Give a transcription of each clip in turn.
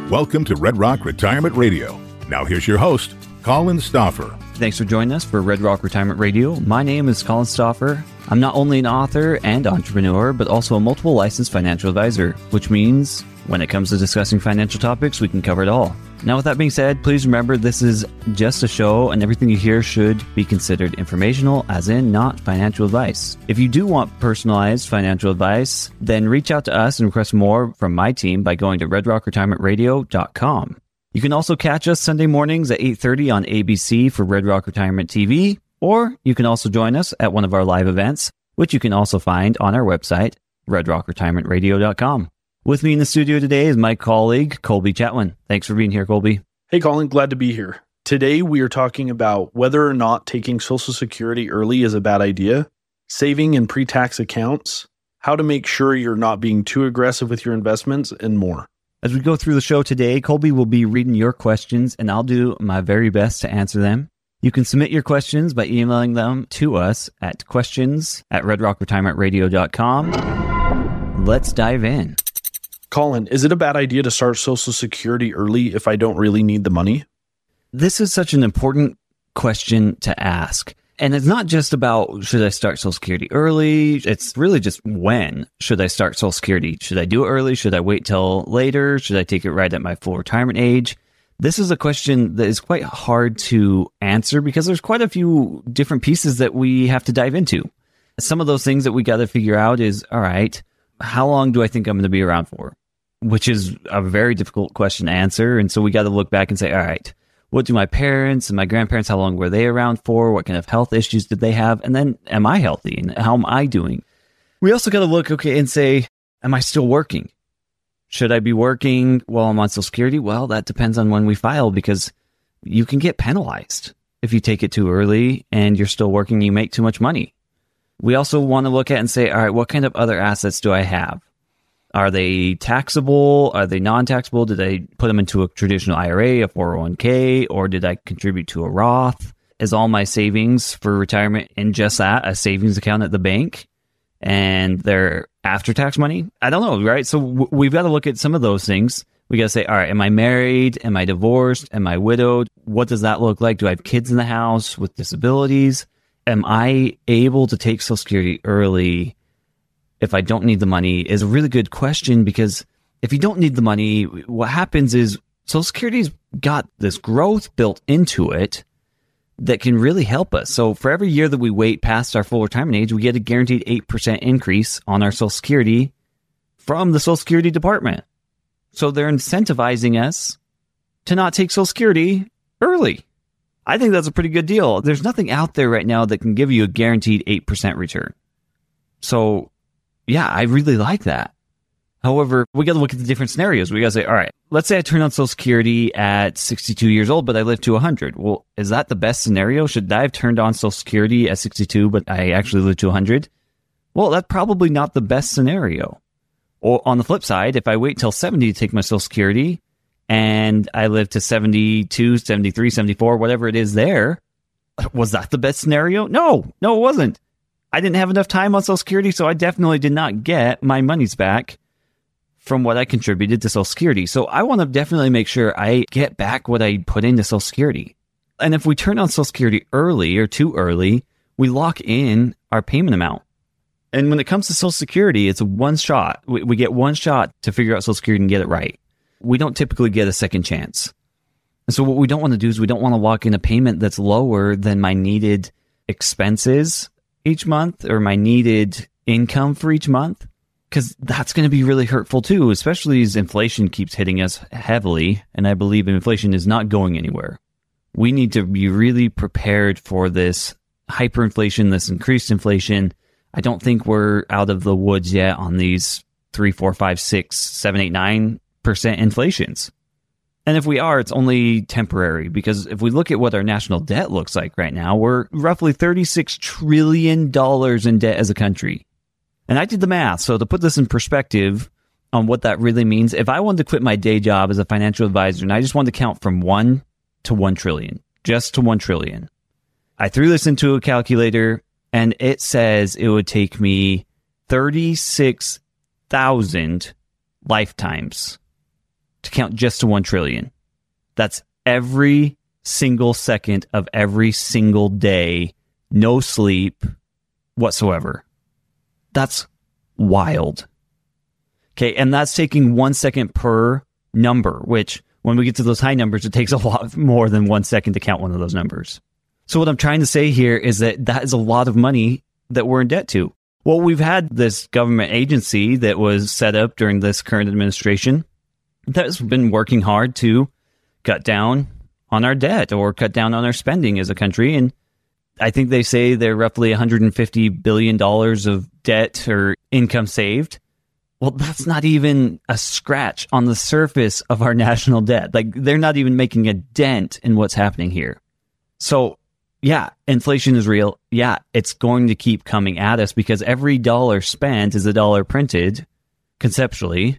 Welcome to Red Rock Retirement Radio. Now here's your host, Colin Stoffer. Thanks for joining us for Red Rock Retirement Radio. My name is Colin Stoffer. I'm not only an author and entrepreneur, but also a multiple licensed financial advisor, which means when it comes to discussing financial topics, we can cover it all. Now, with that being said, please remember this is just a show and everything you hear should be considered informational, as in not financial advice. If you do want personalized financial advice, then reach out to us and request more from my team by going to redrockretirementradio.com. You can also catch us Sunday mornings at 8:30 on ABC for Red Rock Retirement TV, or you can also join us at one of our live events, which you can also find on our website, redrockretirementradio.com. With me in the studio today is my colleague, Colby Chatwin. Thanks for being here, Colby. Hey, Colin. Glad to be here. Today, we are talking about whether or not taking Social Security early is a bad idea, saving in pre-tax accounts, how to make sure you're not being too aggressive with your investments, and more. As we go through the show today, Colby will be reading your questions, and I'll do my very best to answer them. You can submit your questions by emailing them to us at questions@redrockretirementradio.com. Let's dive in. Colin, is it a bad idea to start Social Security early if I don't really need the money? This is such an important question to ask. And it's not just about, should I start Social Security early? It's really just, when should I start Social Security? Should I do it early? Should I wait till later? Should I take it right at my full retirement age? This is a question that is quite hard to answer because there's quite a few different pieces that we have to dive into. Some of those things that we got to figure out is, all right, how long do I think I'm going to be around for? Which is a very difficult question to answer. And so we got to look back and say, all right, what do my parents and my grandparents, how long were they around for? What kind of health issues did they have? And then, am I healthy? And how am I doing? We also got to look, and say, am I still working? Should I be working while I'm on Social Security? Well, that depends on when we file, because you can get penalized if you take it too early and you're still working, you make too much money. We also want to look at and say, all right, what kind of other assets do I have? Are they taxable? Are they non-taxable? Did I put them into a traditional IRA, a 401k, or did I contribute to a Roth? Is all my savings for retirement in just that, a savings account at the bank, and they're after-tax money? I don't know, right? So we've got to look at some of those things. We got to say, all right, am I married? Am I divorced? Am I widowed? What does that look like? Do I have kids in the house with disabilities? Am I able to take Social Security early if I don't need the money? Is a really good question, because if you don't need the money, what happens is Social Security's got this growth built into it that can really help us. So for every year that we wait past our full retirement age, we get a guaranteed 8% increase on our Social Security from the Social Security Department. So they're incentivizing us to not take Social Security early. I think that's a pretty good deal. There's nothing out there right now that can give you a guaranteed 8% return. So yeah, I really like that. However, we got to look at the different scenarios. We got to say, all right, let's say I turn on Social Security at 62 years old, but I live to 100. Well, is that the best scenario? Should I have turned on Social Security at 62, but I actually live to 100? Well, that's probably not the best scenario. Or on the flip side, if I wait till 70 to take my Social Security and I live to 72, 73, 74, whatever it is there, was that the best scenario? No, it wasn't. I didn't have enough time on Social Security, so I definitely did not get my monies back from what I contributed to Social Security. So I want to definitely make sure I get back what I put into Social Security. And if we turn on Social Security early or too early, we lock in our payment amount. And when it comes to Social Security, it's one shot. We get one shot to figure out Social Security and get it right. We don't typically get a second chance. And so what we don't want to do is we don't want to lock in a payment that's lower than my needed expenses each month or my needed income for each month, because that's going to be really hurtful too, especially as inflation keeps hitting us heavily. And I believe inflation is not going anywhere. We need to be really prepared for this hyperinflation, this increased inflation. I don't think we're out of the woods yet on these 3, 4, 5, 6, 7, 8, 9% inflations. And if we are, it's only temporary, because if we look at what our national debt looks like right now, we're roughly $36 trillion in debt as a country. And I did the math. So to put this in perspective on what that really means, if I wanted to quit my day job as a financial advisor and I just wanted to count from 1 to 1 trillion, just to 1 trillion, I threw this into a calculator and it says it would take me 36,000 lifetimes to count just to 1 trillion. That's every single second of every single day, no sleep whatsoever. That's wild. Okay, and that's taking 1 second per number, which when we get to those high numbers, it takes a lot more than 1 second to count one of those numbers. So what I'm trying to say here is that is a lot of money that we're in debt to. Well, we've had this government agency that was set up during this current administration that's been working hard to cut down on our debt or cut down on our spending as a country. And I think they say they're roughly $150 billion of debt or income saved. Well, that's not even a scratch on the surface of our national debt. Like, they're not even making a dent in what's happening here. So, yeah, inflation is real. Yeah, it's going to keep coming at us because every dollar spent is a dollar printed, conceptually.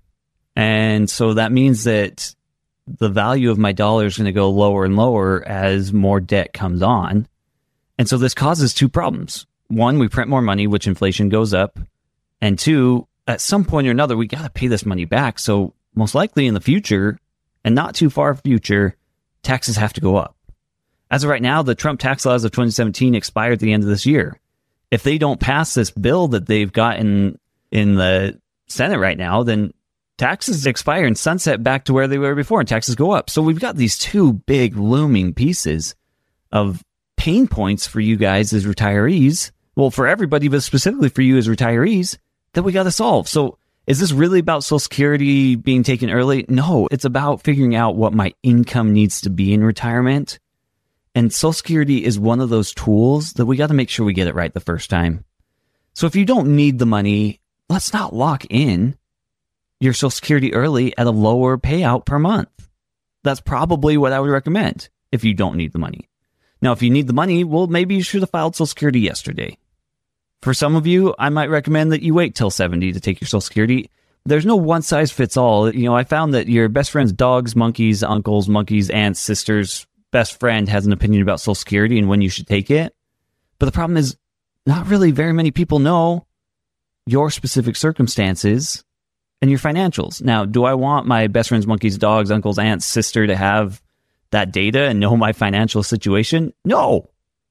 And so that means that the value of my dollar is going to go lower and lower as more debt comes on. And so this causes two problems. One, we print more money, which inflation goes up. And two, at some point or another, we got to pay this money back. So most likely in the future, and not too far future, taxes have to go up. As of right now, the Trump tax laws of 2017 expire at the end of this year. If they don't pass this bill that they've got in the Senate right now, then taxes expire and sunset back to where they were before, and taxes go up. So we've got these two big looming pieces of pain points for you guys as retirees. Well, for everybody, but specifically for you as retirees, that we got to solve. So is this really about Social Security being taken early? No, it's about figuring out what my income needs to be in retirement. And Social Security is one of those tools that we got to make sure we get it right the first time. So if you don't need the money, let's not lock in your Social Security early at a lower payout per month. That's probably what I would recommend if you don't need the money. Now, if you need the money, well, maybe you should have filed Social Security yesterday. For some of you, I might recommend that you wait till 70 to take your Social Security. There's no one size fits all. You know, I found that your best friend's dogs, monkeys, uncles, monkeys, aunts, sisters, best friend has an opinion about Social Security and when you should take it. But the problem is not really very many people know your specific circumstances and your financials. Now, do I want my best friend's monkeys, dogs, uncles, aunts, sister to have that data and know my financial situation? No.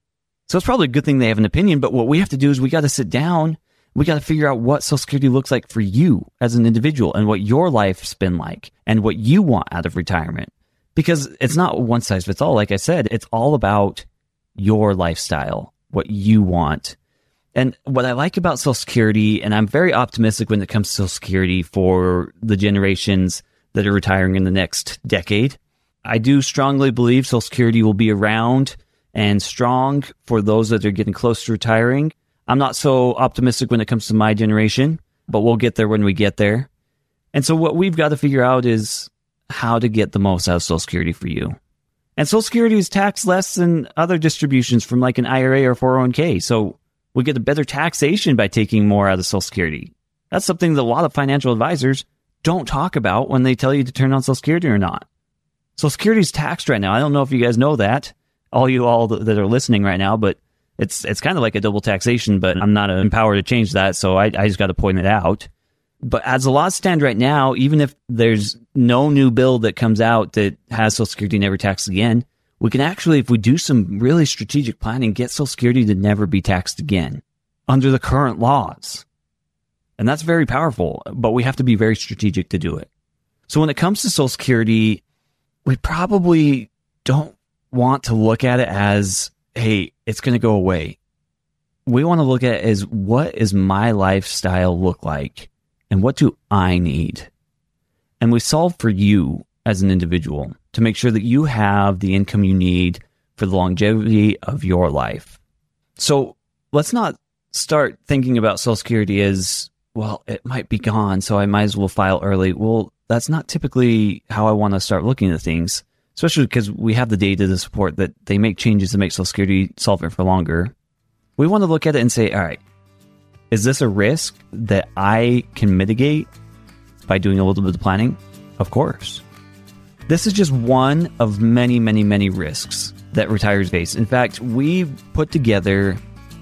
So it's probably a good thing they have an opinion, but what we have to do is we got to sit down, we got to figure out what Social Security looks like for you as an individual and what your life's been like and what you want out of retirement. Because it's not one size fits all. Like I said, it's all about your lifestyle, what you want. And what I like about Social Security, and I'm very optimistic when it comes to Social Security for the generations that are retiring in the next decade. I do strongly believe Social Security will be around and strong for those that are getting close to retiring. I'm not so optimistic when it comes to my generation, but we'll get there when we get there. And so what we've got to figure out is how to get the most out of Social Security for you. And Social Security is taxed less than other distributions from like an IRA or 401k. So we get a better taxation by taking more out of Social Security. That's something that a lot of financial advisors don't talk about when they tell you to turn on Social Security or not. Social Security is taxed right now. I don't know if you guys know that, all that are listening right now, but it's kind of like a double taxation, but I'm not empowered to change that, so I just got to point it out. But as the laws stand right now, even if there's no new bill that comes out that has Social Security never taxed again, we can actually, if we do some really strategic planning, get Social Security to never be taxed again under the current laws. And that's very powerful, but we have to be very strategic to do it. So when it comes to Social Security, we probably don't want to look at it as, hey, it's going to go away. We want to look at it as, what is my lifestyle look like? And what do I need? And we solve for you as an individual to make sure that you have the income you need for the longevity of your life. So let's not start thinking about Social Security as, well, it might be gone, so I might as well file early. Well, that's not typically how I want to start looking at things, especially because we have the data to support that they make changes to make Social Security solvent for longer. We want to look at it and say, all right, is this a risk that I can mitigate by doing a little bit of planning? Of course. This is just one of many, many, many risks that retirees face. In fact, we put together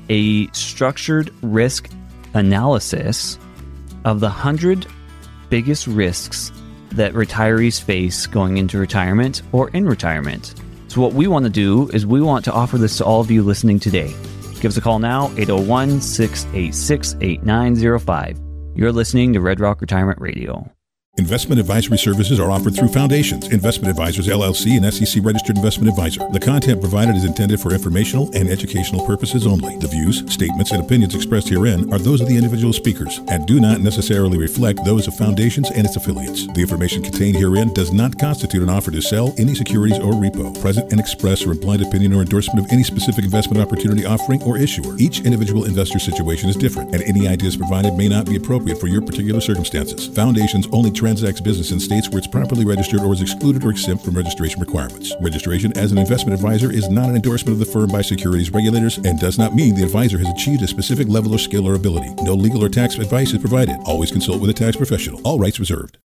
a structured risk analysis of the 100 biggest risks that retirees face going into retirement or in retirement. So what we want to do is we want to offer this to all of you listening today. Give us a call now, 801-686-8905. You're listening to Red Rock Retirement Radio. Investment advisory services are offered through Foundations Investment Advisors, LLC, an SEC-registered investment advisor. The content provided is intended for informational and educational purposes only. The views, statements, and opinions expressed herein are those of the individual speakers and do not necessarily reflect those of Foundations and its affiliates. The information contained herein does not constitute an offer to sell any securities or repo, present and express or implied opinion or endorsement of any specific investment opportunity, offering, or issuer. Each individual investor situation is different, and any ideas provided may not be appropriate for your particular circumstances. Foundations only transacts business in states where it's properly registered or is excluded or exempt from registration requirements. Registration as an investment advisor is not an endorsement of the firm by securities regulators and does not mean the advisor has achieved a specific level of skill or ability. No legal or tax advice is provided. Always consult with a tax professional. All rights reserved.